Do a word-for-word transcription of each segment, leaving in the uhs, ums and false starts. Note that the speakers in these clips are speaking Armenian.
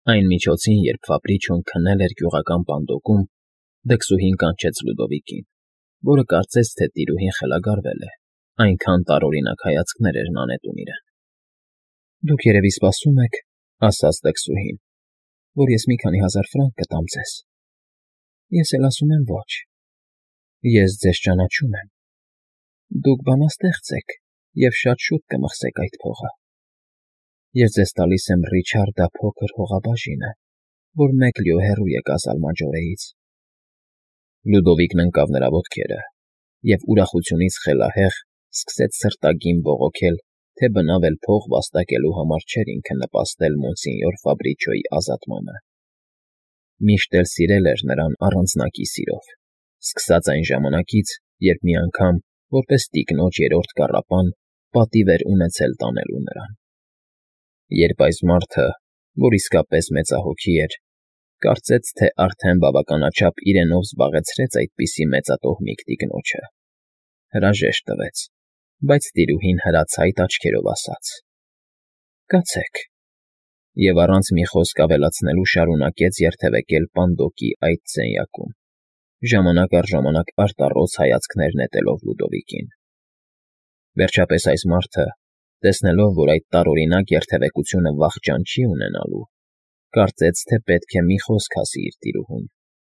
Այն միջոցին, երբ Ֆաբրիչոն քնել էր գյուղական պանդոկում, դքսուհին կանչեց Լյուդովիկին, որը կարծեց, թե տիրուհին խելագարվել է, այնքան տարօրինակ հայացքներ էր նա նետում իրեն։ ֊ Դուք երևի սպասում եք, ֊ ասաց դքսուհին, ֊ որ ես մի քանի հազար ֆրանկ կտամ ձեզ։ Ես էլ ասում եմ ոչ։ Ես ձեզ ճանաչում եմ։ Դուք բանաստեղծ եք և շատ շուտ կմխսեք այդ փողը։ Ես ձեզ տալիս եմ Ռիչարդա փոքր հողաբաժինը, որ մեկ լյո հեռու է Կազալմաջորեից։ Լյուդովիկն ընկավ նրա ոտքերը և ուրախությունից խելահեղ սկսեց սրտագին բողոքել, թե բնավ էլ փող վաստակելու համար չէր ինքը նպաստել մոնսինյոր Ֆաբրիչոյի ազատմանը։ Միշտ էլ սիրել էր նրան առանձնակի սիրով, սկսած այն ժամանակից, երբ մի անգամ, որպես տիկնոջ երրորդ կառապան, պատիվ էր ունեցել տանելու նրան։ Երբ այս մարդը, որ իսկապես մեծահոգի էր, կարծեց, թե արդեն բավականաչափ իրենով զբաղեցրեց այդպիսի մեծատոհմիկ տիկնոջը, հրաժեշտ տվեց, բայց տիրուհին հրացայտ աչքերով ասաց. «Կացեք», և առանց մի խոսք ավելացնելու շարունակեց երթևեկել պանդոկի այդ սենյակում, ժամանակ առ ժամանակ արտառոց հայացքներ նետելով Լյուդովիկին։ Վերջապես այս մարդը, տեսնելով, որ այդ տարօրինակ երթևեկությունը վախճան չի ունենալու, կարծեց, թե պետք է մի խոսք ասի իր տիրուհուն։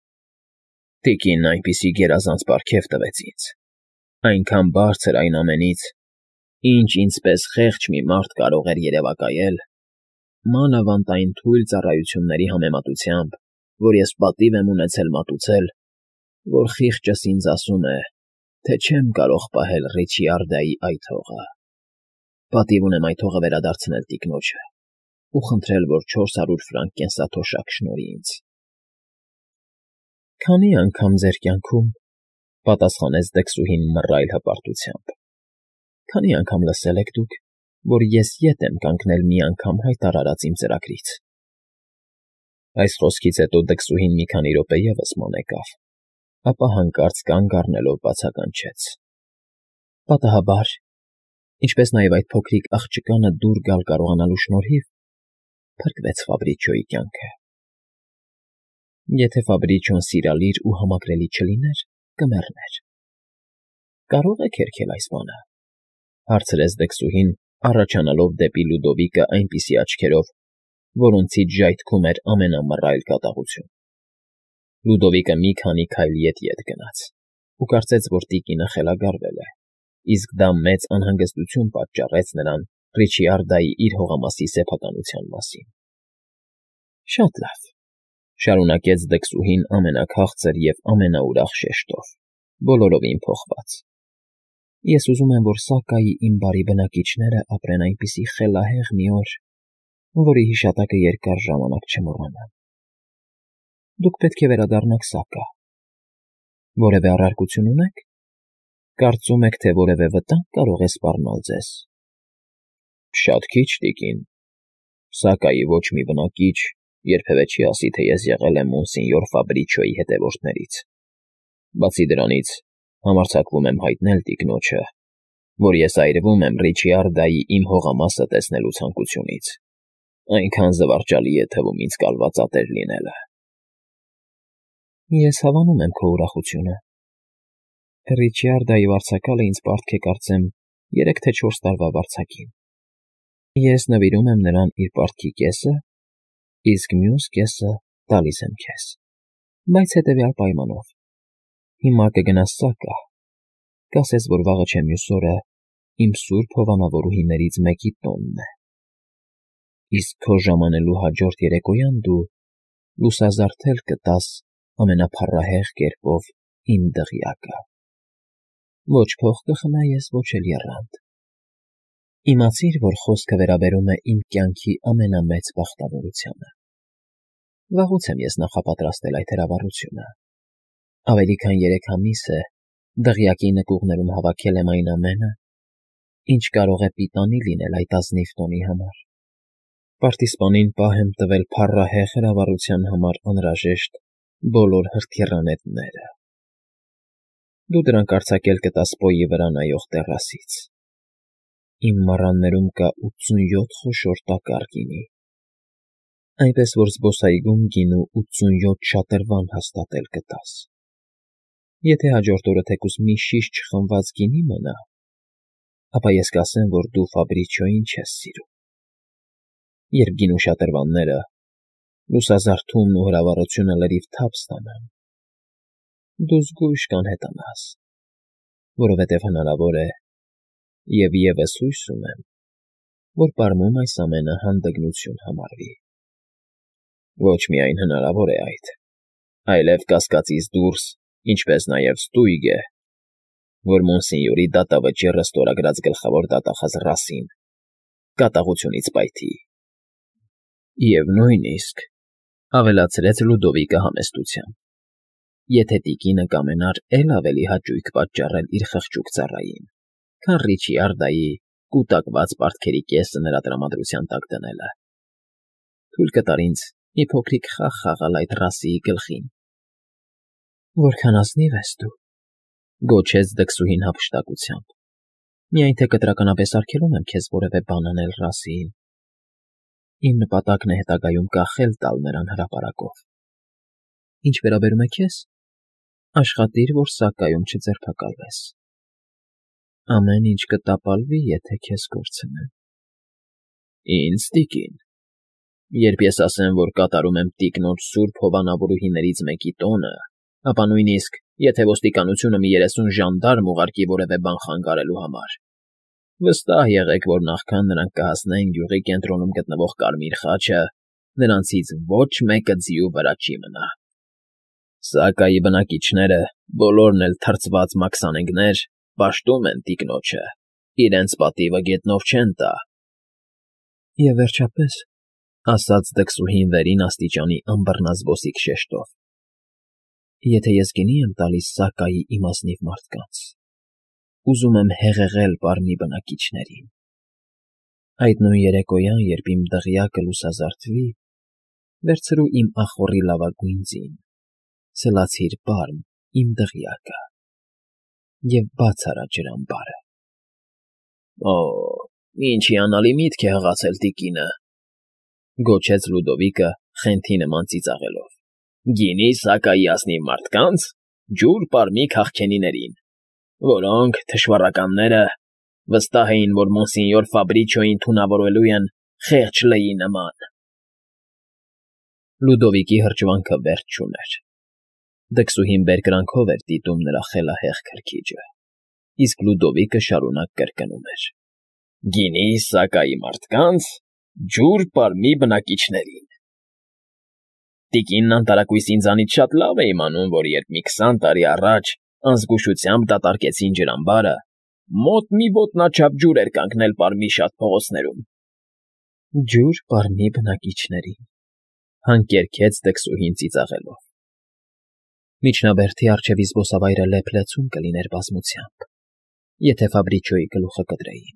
Տիկինն այնպիսի գերազանց պարգև տվեց ինձ, այնքան բարձր այն ամենից, ինչ ինձպես խեղճ մի մարդ կարող էր երևակայել, մանավանդ այն թույլ ծառայությունների համեմատությամբ, որ ես պատիվ եմ ունեցել մատուցել, որ խիղճս ինձ ասում է, թե չեմ կարող պահել Ռիչիարդայի այդ հողը։ Պատիվ ունեմ այդ հողը վերադարձնել տիկնոջը ու խնդրել, որ չորս հարյուր ֆրանկ կենսաթոշակ շնորհի ինձ։ ֊ Քանի՞ անգամ ձեր կյանքում, ֊ պատասխանեց դքսուհին մռայլ հպարտությամբ, ֊ քանի՞ անգամ լսել եք դուք, որ ես ետ եմ կանգնել մի անգամ հայտարարած իմ ծրագրից։ Այս խոսքից հետո դքսուհին մի քանի րոպե ևս ման եկավ, ապա հանկարծ կանգ առնելով բացականչեց. ֊ Պատահաբար, ինչպես նաև այդ փոքրիկ աղջկանը դուր գալ կարողանալու շնորհիվ, փրկվեց Ֆաբրիչոյի կյանքը։ Եթե Ֆաբրիչոն սիրալիր ու համակրելի չլիներ, կմեռներ։ Կարո՞ղ եք հերքել այս բանը, ֊ հարցրեց դքսուհին, առաջանալով դեպի Լյուդովիկը այնպիսի աչքերով, որոնցից ժայթքում էր ամենամռայլ կատաղություն։ Լյուդովիկը մի քանի քայլ ետ֊ետ գնաց ու կարծեց, որ տիկինը խելագարվել է, իսկ դա մեծ անհանգստություն պատճառեց նրան Ռիչիարդայի իր հողամասի սեփականության մասին։ ֊ Շատ լավ, ֊ շարունակեց դքսուհին ամենաքաղցր և ամենաուրախ շեշտով, բոլորովին փոխված։ Ես ուզում եմ, որ Սակայի իմ բարի բնակիչները ապրեն այնպիսի խելահեղ մի օր, որի հիշատակը երկար ժամանակ չմոռանամ։ Դուք պետք է վերադառնաք Սակա։ Որևէ առարկություն ունե՞ք։ Կարծում եք, թե որևէ վտանգ կարող է սպառնալ ձեզ։ ֊ Շատ քիչ, տիկին։ Սակայի ոչ մի բնակիչ երբևէ չի ասի, թե ես եղել եմ մոնսինյոր Ֆաբրիչոյի հետևորդներից։ Բացի դրանից, համարձակվում եմ հայտնել տիկնոջը, որ ես այրվում եմ Ռիչիարդայի իմ հողամասը տեսնելու ցանկությունից, այնքան զվարճալի է թվում ինձ կալվածատեր լինելը։ Ես հավանում եմ քո ուրախությունը։ Ռիչիարդայի վարձակալը ինձ պարտք է, կարծեմ, երեք թե չորս տարվա վարձակին։ Ես նվիրում եմ նրան իր պարտքի կեսը, իսկ մյուս կեսը տալիս եմ քեզ, բայց հետևյալ պայմանով. հիմա կգնաս Սակա, կասես, որ վաղը չէ մյուս օրը իմ սուրբ հովանավորուհիներից մեկի տոնն է, իսկ քո ժամանելու հաջորդ երեկոյան դու լուսազարդել կտաս ամենափառահեղ կերպով իմ դղյակը։ Ոչ փող կխնայես, ոչ էլ եռանդ։ Իմացիր, որ խոսքը վերաբերում է իմ կյանքի ամենամեծ բախտավորությանը։ Վաղուց եմ ես նախապատրաստել այդ հրավառությունը։ Ավելի քան երեք ամիս է դղյակի նկուղներում հավաքել եմ այն ամենը, ինչ կարող է պիտանի լինել այդ ազնիվ տոնի համար։ Պարտիսպանին պահ եմ տվել փառահեղ հրավառության համար անհրաժեշտ բոլոր հրթիռանետները։ Դու դրանք արձակել կտաս Պոյի վրա նայող տեռասից։ Իմ մառաններում կա ութսունյոթ խոշոր տակառ գինի։ այնպես որ զբոսայգում գինու ութսունյոթ շատրվան հաստատել կտաս։ Եթե հաջորդ օրը թեկուզ մի շիշ չխմված գինի մնա, ապա ես կասեմ, որ դու Ֆաբրիչիոյին չես սիրում։ Երբ գինու շատրվանները, լուսազարդումն ու հրավառությունը լրիվ թափ ստանան, դու զգույշ կանհետանաս, որովհետև հնարավոր է, և ևս հույս ունեմ, որ պարմում այս ամենը հանդգնություն համարվի։ Ոչ միայն հնարավոր է այդ, այլև կասկածից դուրս, ինչպես նաև ստույգ է, որ մոնսենյորի դատավճիռը ստորագրած գլխավոր դատախազ Ռասին կատաղությունից պայթի։ Եվ նույնիսկ, ավելացրեց Լյուդովիկը համեստությամբ, եթե տիկինը կամենար էլ ավելի հաճույք պատճառել իր խղճուկ ծառային, քան Ռիչիարդայի կուտակված պարտքերի կեսը նրա տրամադրության տակ դնելը, թույլ կտար ինձ մի փոքրիկ խաղ խաղալ այդ Ռասիի գլխին։ Որքան ազնիվ ես դու, գոչեց դքսուհին հափշտակությամբ, միայն թե կտրականապես արգելում եմ քեզ որևէ բան անել Ռասիին։ Իմ նպատակն է հետագայում կախել տալ նրան հրապարակով։ Ինչ վերաբերում է քեզ, աշխատիր, որ սակայում չձերբակալվես։ Ամեն ինչ կտապալվի, եթե քեզ կորցնեմ։ Ինձ, տիկին, երբ ես ասեմ, որ կատարում եմ տիկնոջ սուրբ հովանավորուհիներից մեկի տոնը, ապա նույնիսկ, եթե ոստիկանությունը մի երեսուն ժանդարմ ուղարկի որևէ բան խանգարելու համար, վստահ եղեք, որ նախքան նրանք կհասնեն գյուղի կենտրոնում գտնվող Կարմիր խաչը, նրանցից ոչ մեկը ձիու վրա չի մնա։ Սակայի բնակիչները, բոլորն էլ թրծված մաքսանենգներ, պաշտում են տիկնոջը, իրենց պատիվը գետնով չեն տա։ Եվ վերջապես, ասաց դքսուհին վերին աստիճանի ըմբռնազբոսիկ շեշտով, եթե ես գինի եմ տալիս Սակայի իմասնիվ մարդկանց, ուզում եմ հեղեղել պարմի բնակիչներին։ Այդ նույն երեկոյան, երբ իմ դղյակը լուսազարդվի, վերցրու իմ ախոռի լավագույն ձին, սլացիր պարմ իմ դղյակը և բաց արա ջրամբարը։ Օ, ինչ հիանալի միտք է հղացել տիկինը, գոչեց Լյուդովիկը խենթի նման ծիծաղելով։ Գինի Սակայի ազնիվ մարդկանց, ջուր պարմի քաղցենիներին, որոնք, թշվառականները, վստահ էին, որ մոնսենյոր Ֆաբրիչիոյին թունավորելու են խեղճ լեի նման։ Լյուդովիկի հրճվանքը վերջ չուներ։ Դքսուհին բերկրանքով էր դիտում նրա խելահեղ քրքիջը, իսկ Լյուդովիկը շարունակ կրկնում էր. Գինի Սակայի մարդկանց, ջուր պարմի բնակիչներին։ Տիկինն անտարակույս ինձանից շատ լավ է իմանում, որ երբ մի քսան տարի առաջ անզգուշությամբ դատարկեցին ջրամբարը, մոտ մի ոտնաչափ ջուր էր կանգնել պարմի շատ փողոցներում։ Ջուր պարմի բնակիչներին, հանկերքեց դքսուհին ծիծաղելով։ Միջնաբերդի առջևի զբոսավայրը լեփ-լեցուն կլիներ բազմությամբ, եթե Ֆաբրիչիոյի գլուխը կտրեին։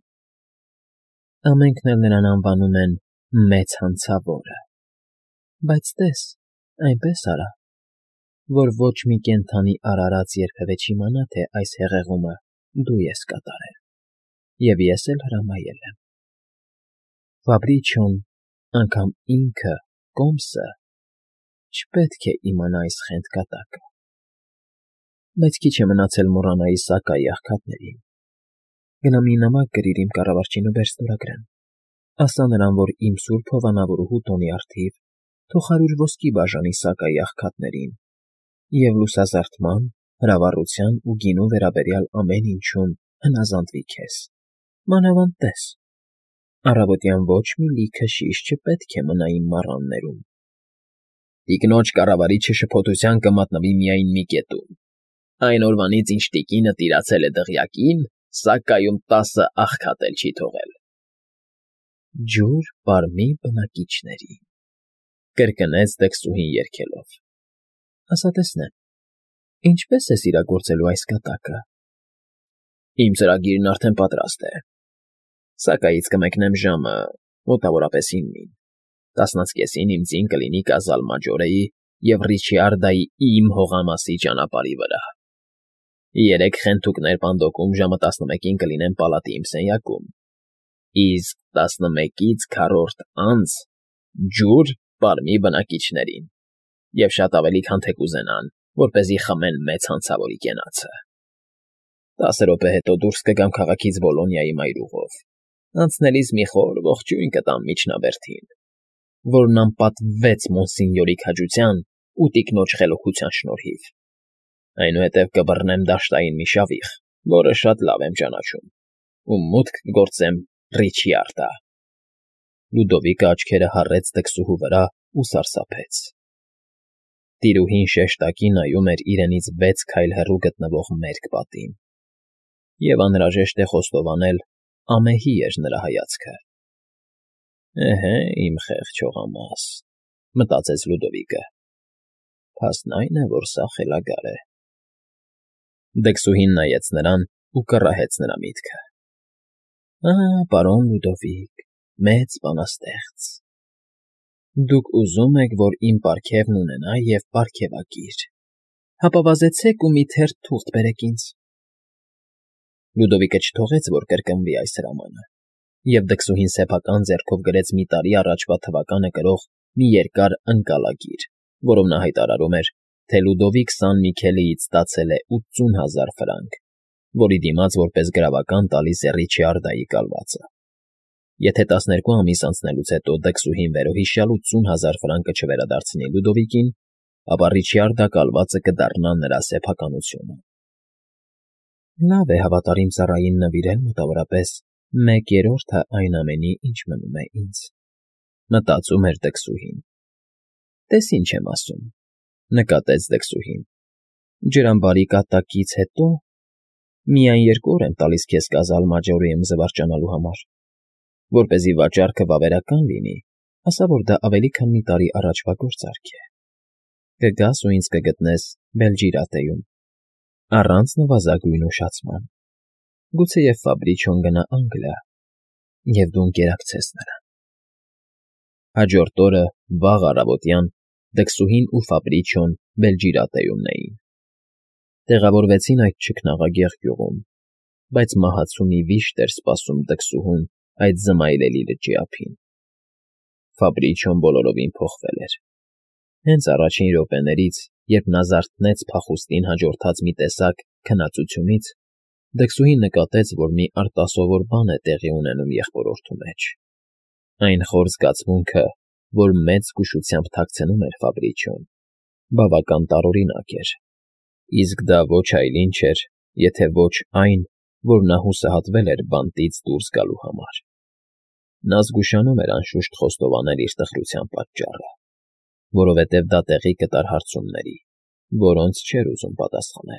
Ամենքն էլ նրան անվանում են Մեծ Հանցավորը, բայց տես, այնպես արա, որ ոչ մի կենդանի արարած երբևէ չիմանա, թե այս հեղեղումը դու ես կատարել, և ես էլ հրամայել եմ։ Ֆաբրիչիոն, անգամ ինքը, Կոմսը, չպետք է իմանա այս խենթ կատակը։ Բայց քիչ է մնացել մոռանայի Սակայի աղքատներին։ Գնա մի նամակ գրիր իմ կառավարչին ու բեր ստորագրեմ, ասա նրան, որ իմ սուրբ հովանավորուհու տոնի առթիվ թող հարյուր ոսկի բաժանի Սակայի աղքատներին և լուսազարդման, հրավառության ու գինու վերաբերյալ ամեն ինչում հնազանդվի քեզ, մանավանդ տես, առավոտյան ոչ մի լիքը շիշ չպետք է մնա իմ մառաններում։ Տիկնոջ կառավարիչը շփոթության կմատնվի միայն մի կետում, այն օրվանից, ինչ տիկինը տիրացել է դղյակին, Սակայում տասը աղքատ էլ չի թողել։ Ջուր պարմի բնակիչներին, կրկնեց դքսուհին երգելով։ Ասա տեսնեմ, ինչպես ես իրագործելու այս կատակը։ Իմ ծրագիրն արդեն պատրաստ է։ Սակայից կմեկնեմ ժամը, մոտավորապես իննին, տասնածկեսին իմ ձին կլինի Կազալ Մաջորեի և Ռիչիարդայի իմ հողամասի ճանապարհի վրա։ Երեք խենթուկներ պանդոկում ժամը տասնմեկին կլինեմ պալատի իմ սենյակում, իսկ տասնմեկից քառորդ անց ջուր պարմի բնակիչներին և շատ ավելի, քան թե կուզենան, որպեսզի խմեն մեծ հանցավորի կենացը։ Տասը րոպե հետո դուրս կգամ քաղաքից Բոլոնիայի մայրուղով, անցնելիս մի խոր ողջույն կտամ միջնաբերդին, որն անպատվվեց մոնսինյորի քաջության ու տիկնոջ խելոքության շնորհիվ։ Այնուհետև կբռնեմ դաշտային մի շավիղ, որը շատ լավ եմ ճանաչում, ու մուտք կգործեմ Ռիչիարդա։ Լյուդովիկը աչքերը հառեց դքսուհու վրա ու սարսափեց։ Տիրուհին շեշտակի նայում էր իրենից վեց քայլ հեռու գտնվող մերկ պատին, և անհրաժեշտ է խոստովանել, ամեհի էր նրա հայացքը։ «Էհե, իմ խեղճ հողամաս,֊ մտածեց Լյուդովիկը,֊ փաստն այն է, որ սա խելագար է»։ Դքսուհին նայեց նրան ու կռահեց նրա միտքը։ «Ահա, պարոն Լյուդովիկ, մեծ բանաստեղծ, դուք ուզում եք, որ իմ պարգևն ունենա և պարգևակիր, հապա վազեցեք ու մի թերթ թուղթ բերեք ինձ»։ Լյուդովիկը չթողեց, որ կրկնվի այս հրամանը, և դքսուհին սեփական ձեռքով գրեց մի տարի առաջվա թվականը կրող մի երկար ընկալագիր, որով նա հայտարարում էր, թե Լյուդովիկ Սան Միքելեից ստացել է ութսուն հազար ֆրանկ, որի դիմաց որպես գրավական տալիս է Ռիչիարդայի կալվածը։ Եթե տասներկու ամիս անցնելուց հետո դքսուհին վերոհիշյալ ութսուն հազար ֆրանկը չվերադարձնի Լյուդովիկին, ապա Ռիչիարդա կալվածը կդառնա նրա սեփականությունը։ Լավ է հավատարիմ ծառային նվիրել մոտավորապես մեկ երրորդը այն ամենի, ինչ մնում է ինձ, մտածում էր դքսուհին։ Տես ինչ եմ ասում, նկատեց դքսուհին, ջրամբարի կատակից հետո միայն երկու օր եմ տալիս քեզ Կազալ Մաջորիում զվարճանալու համար, որպեսզի վաճառքը վավերական լինի, ասա, որ դա ավելի քան մի տարի առաջվա գործարք է։ Կգաս ու ինձ կգտնես Բելջիրատեում, առանց նվազագույն ուշացման, գուցեև Ֆաբրիչոն գնա Անգլիա, և դու ընկերակցես նրան։ Հաջորդ օրը, վաղ առավոտյան, դքսուհին ու Ֆաբրիչոն Բելջիրատեումն էին։ Տեղավորվեցին այդ չքնաղագեղ գյուղում, բայց մահացու մի վիշտ էր սպասում դքսուհուն այդ զմայլելի լճի ափին։ Ֆաբրիչոն բոլորովին փոխվել էր։ Հենց առաջին րոպեներից, երբ նա զարթնեց փախուստին հաջորդած մի տեսակ քնածությունից, դքսուհին նկատեց, որ մի արտասովոր բան է տեղի ունենում եղբորորդու մեջ։ Այն խոր զգացմունքը, որ մեծ զգուշությամբ թաքցնում էր Ֆաբրիչոն, բավական տարօրինակ էր, իսկ դա ոչ այլ ինչ էր, եթե ոչ այն, որ նա հուսահատվել էր բանտից դուրս գալու համար։ Նա զգուշանում էր անշուշտ խոստովանել իր տխրության պատճառը, որովհետև դա տեղի կտար հարցումների, որոնց չէր ուզում պատասխանել։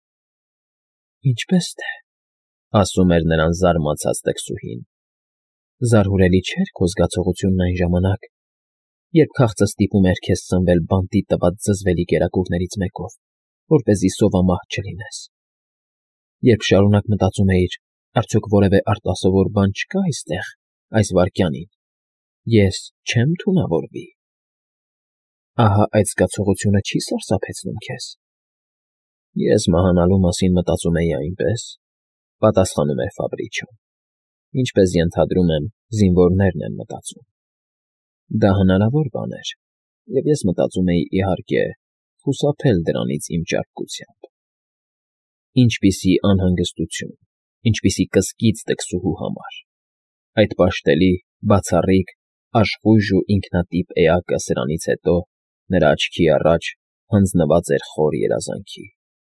«Ինչպե՞ս թե,֊ ասում էր նրան զարմացած դքսուհին,֊ զարհուրելի չէր քո զգացողությունն այն ժամանակ, երբ քաղցը ստիպում էր քեզ սնվել բանտի տված զզվելի կերակուրներից մեկով, որպեսզի սովամահ չլինես, երբ շարունակ մտածում էիր, արդյոք որևէ արտասովոր բան չկա այստեղ, այս վայրկյանին, ես չե՞մ թունավորվի։ Ահա այդ զգացողությունը չի՞ սարսափեցնում քեզ»։ Ես մահանալու մասին մտածում էի այնպես,֊ պատասխանում էր Ֆաբրիչոն, ինչպես ենթադրում եմ, զինվորներն են մտածում։ Դա հնարավոր բան էր, և ես մտածում էի, իհարկե, խուսափել դրանից իմ ճարպկությամբ։ Ինչպիսի անհանգստություն, ինչպիսի կսկիծ դքսուհու համար։ Այդ պաշտելի, բացառիկ, աշխույժ ու ինքնատիպ էակը սրանից հետո նրա աչքի առաջ հանձնված էր խոր երազանքի։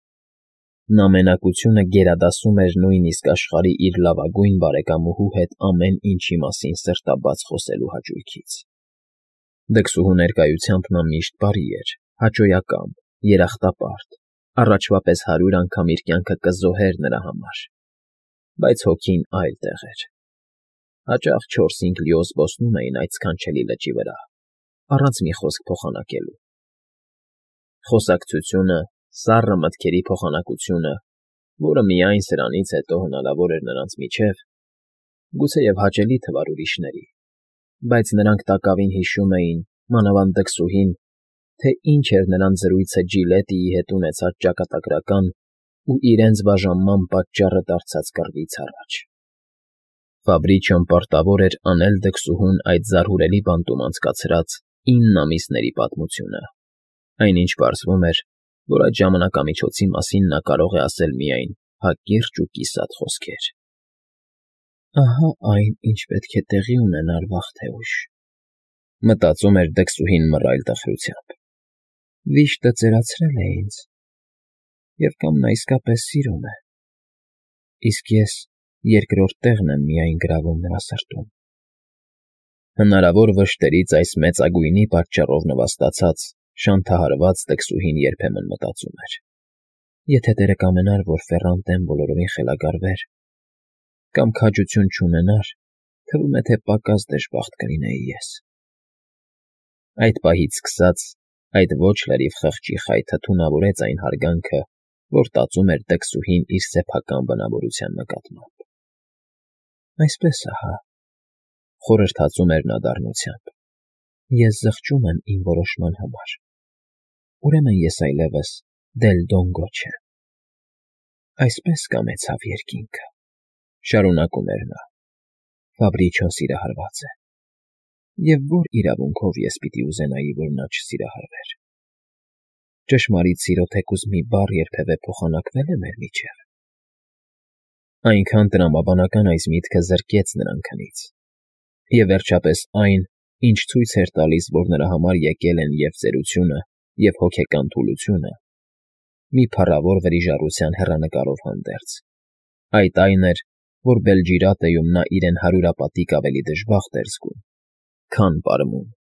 Նա մենակությունը գերադասում էր նույնիսկ աշխարհի իր լավագույն բարեկամուհու հետ ամեն ինչի մասին սրտաբաց խոսելու հաճույքից։ Դքսուհու ներկայությամբ նա միշտ բարի էր, հաճոյակամ, երախտապարտ, առաջվա պես հարյուր անգամ իր կյանքը կզոհեր նրա համար, բայց հոգին այլ տեղ էր։ Հաճախ չորս֊հինգ լիո զբոսնում էին այդ սքանչելի լճի վրա, առանց մի խոսք փոխանակելու։ Խոսակցությունը, սառը մտքերի փոխանակությունը, որը միայն սրանից հետո հնարավոր էր նրանց միջև, գուցեև հաճելի թվար ուրիշների, բայց նրանք տակավին հիշում էին, մանավանդ դքսուհին, թե ինչ էր նրանց զրույցը Ջիլետիի հետ ունեցած ճակատագրական ու իրենց բաժանման պատճառը դարձած կռվից առաջ։ Ֆաբրիչոն պարտավոր էր անել դքսուհուն այդ զարհուրելի բանտում անցկացրած ինը ամիսների պատմությունը։ Այնինչ պարզվում էր, որ այդ ժամանակամիջոցի մասին նա կարող է ասել միայն հակիրճ ու կիսատ խոսքեր։ «Ահա այն, ինչ պետք է տեղի ունենար վաղ թե ուշ», մտածում էր դքսուհին մռայլ տխրությամբ։ «Վիշտը ծերացրել է ինձ, և կամ նա իսկապես սիրում է, իսկ ես երկրորդ տեղն եմ միայն գրավում նրա սրտում»։ Հնարավոր վշտերից այս մեծագույնի պատճառով նվաստացած, շանթահարված դքսուհին երբեմն մտածում էր. եթե տերը կամենար, որ Ֆեռանտեն բոլորովին խելագարվեր, կամ քաջություն չունենար, թվում է, թե պակաս դժբախտ կլինեի ես։ Այդ պահից սկսած այդ ոչ լրիվ խղճի խայթը թունավորեց այն հարգանքը, որ տածում էր դքսուհին իր սեփական բնավորության նկատմամբ։ «Այսպես ահա,֊ խորհրդածում էր նա դառնությամբ,֊ ես զղջում եմ իմ որոշման համար, ուրեմն ես այլևս Դել Դոնգո չեմ։ Այսպես կամեցավ երկինքը,֊ շարունակում էր նա,֊ Ֆաբրիչոն սիրահարված է, և ո՞ր իրավունքով ես պիտի ուզենայի, որ նա չսիրահարվեր։ Ճշմարիտ սիրո թեկուզ մի բառ երբևէ փոխանակվե՞լ է մեր միջև»։ Այնքան տրամաբանական այս միտքը զրկեց նրան քնից, և վերջապես այն, ինչ ցույց էր տալիս, որ նրա համար եկել են և՛ ծերությունը, և՛ հոգեկան թուլությունը, մի փառավոր վրիժառության հեռանկարով հանդերձ, այդ այն էր, որ Բելջիրատեում նա իրեն հարյուրապատիկ ավելի դժբախտ էր զգում, քան Պարմում։